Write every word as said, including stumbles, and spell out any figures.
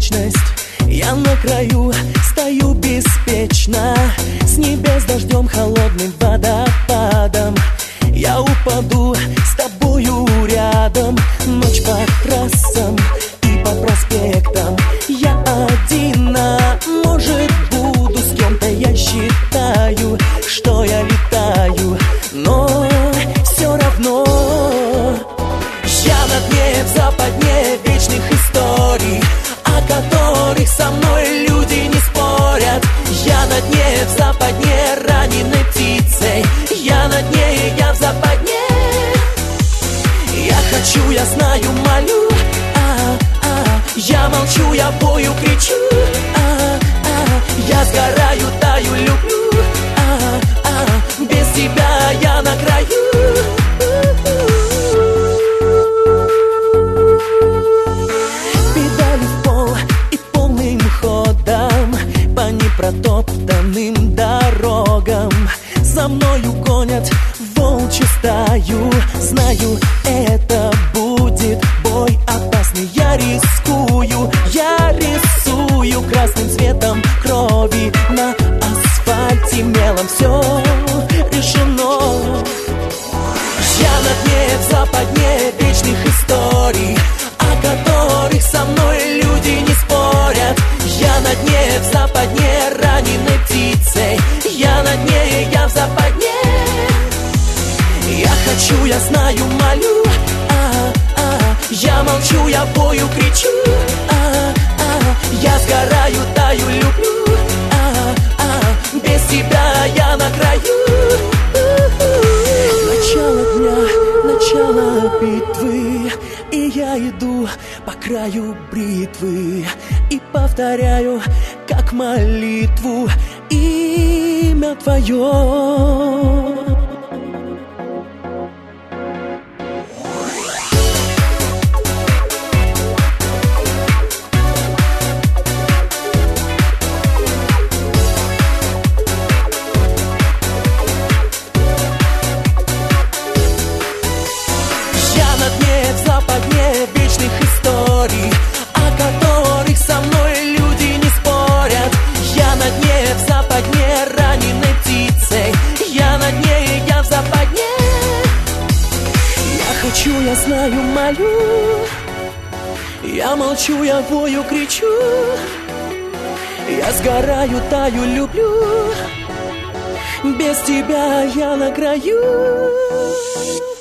вечность. Я на краю стою беспечно, с небес дождем холодным водопадом. Я упаду с тобою рядом, ночь по трассам и по проспектам. Я один, а может буду с кем-то. Я считаю, что я летаю, но все равно я на дне, в западне вечных историй, о которых со мной люди не спорят. Я на дне, в западне раненой птицей. Я на дне, я в западне. Я хочу, я знаю, молю, а, а, я молчу, я бою, кричу, а, а, я сгораю, таю, люблю, а, а, без тебя я на краю. Педали в пол и полным ходом по непротоптанным дорогам. За мною гонят волчью стаю. Знаю, это будет бой опасный. Я рискую, я рисую красным цветом крови на асфальте мелом. Все решено. Я на дне, в западне вечных историй, о которых со мной люди не спорят. Я на дне, в западне раненой птицей. Я на дне, я в западне. Я хочу, я знаю, молю, а, а, я молчу, я бою, кричу, а, а, я сгораю, таю, люблю, а, а, без тебя я на краю. Начало дня, начало битвы, и я иду по краю бритвы и повторяю, как молитву, имя твое. В западне вечных историй, о которых со мной люди не спорят. Я на дне, в западне раненой птицей. Я на дне, я в западне. Я хочу, я знаю, молю, я молчу, я вою, кричу, я сгораю, таю, люблю, без тебя я на краю.